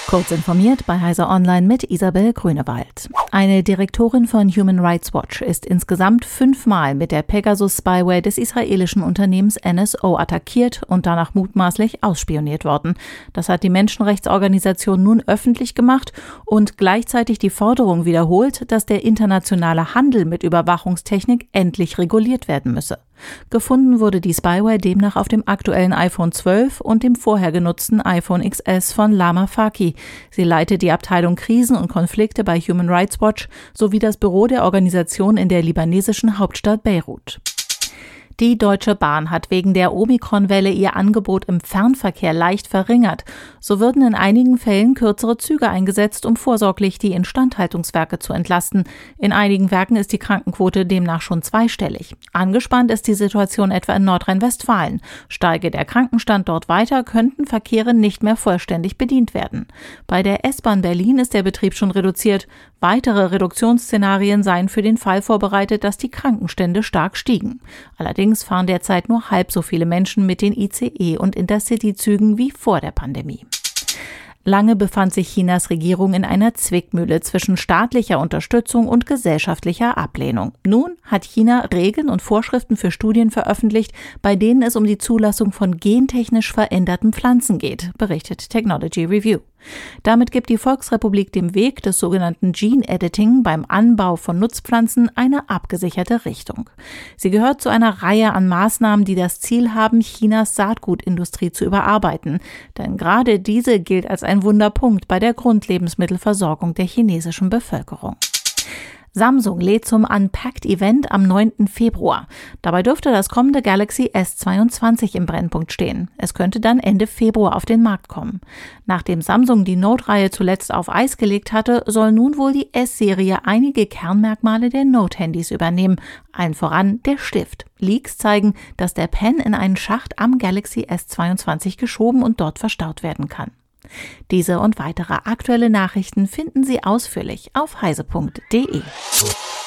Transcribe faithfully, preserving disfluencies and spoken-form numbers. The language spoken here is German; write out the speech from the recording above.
Kurz informiert bei Heise Online mit Isabel Grünewald. Eine Direktorin von Human Rights Watch ist insgesamt fünfmal mit der Pegasus-Spyware des israelischen Unternehmens N S O attackiert und danach mutmaßlich ausspioniert worden. Das hat die Menschenrechtsorganisation nun öffentlich gemacht und gleichzeitig die Forderung wiederholt, dass der internationale Handel mit Überwachungstechnik endlich reguliert werden müsse. Gefunden wurde die Spyware demnach auf dem aktuellen iPhone zwölf und dem vorher genutzten iPhone X S von Lama Faki. Sie leitet die Abteilung Krisen und Konflikte bei Human Rights Watch sowie das Büro der Organisation in der libanesischen Hauptstadt Beirut. Die Deutsche Bahn hat wegen der Omikron-Welle ihr Angebot im Fernverkehr leicht verringert. So würden in einigen Fällen kürzere Züge eingesetzt, um vorsorglich die Instandhaltungswerke zu entlasten. In einigen Werken ist die Krankenquote demnach schon zweistellig. Angespannt ist die Situation etwa in Nordrhein-Westfalen. Steige der Krankenstand dort weiter, könnten Verkehre nicht mehr vollständig bedient werden. Bei der S-Bahn Berlin ist der Betrieb schon reduziert. Weitere Reduktionsszenarien seien für den Fall vorbereitet, dass die Krankenstände stark stiegen. Allerdings fahren derzeit nur halb so viele Menschen mit den I C E- und Intercity-Zügen wie vor der Pandemie. Lange befand sich Chinas Regierung in einer Zwickmühle zwischen staatlicher Unterstützung und gesellschaftlicher Ablehnung. Nun hat China Regeln und Vorschriften für Studien veröffentlicht, bei denen es um die Zulassung von gentechnisch veränderten Pflanzen geht, berichtet Technology Review. Damit gibt die Volksrepublik dem Weg des sogenannten Gene Editing beim Anbau von Nutzpflanzen eine abgesicherte Richtung. Sie gehört zu einer Reihe an Maßnahmen, die das Ziel haben, Chinas Saatgutindustrie zu überarbeiten. Denn gerade diese gilt als ein Wunderpunkt bei der Grundlebensmittelversorgung der chinesischen Bevölkerung. Samsung lädt zum Unpacked-Event am neunten Februar. Dabei dürfte das kommende Galaxy S zweiundzwanzig im Brennpunkt stehen. Es könnte dann Ende Februar auf den Markt kommen. Nachdem Samsung die Note-Reihe zuletzt auf Eis gelegt hatte, soll nun wohl die S-Serie einige Kernmerkmale der Note-Handys übernehmen. Allen voran der Stift. Leaks zeigen, dass der Pen in einen Schacht am Galaxy S zweiundzwanzig geschoben und dort verstaut werden kann. Diese und weitere aktuelle Nachrichten finden Sie ausführlich auf heise punkt de.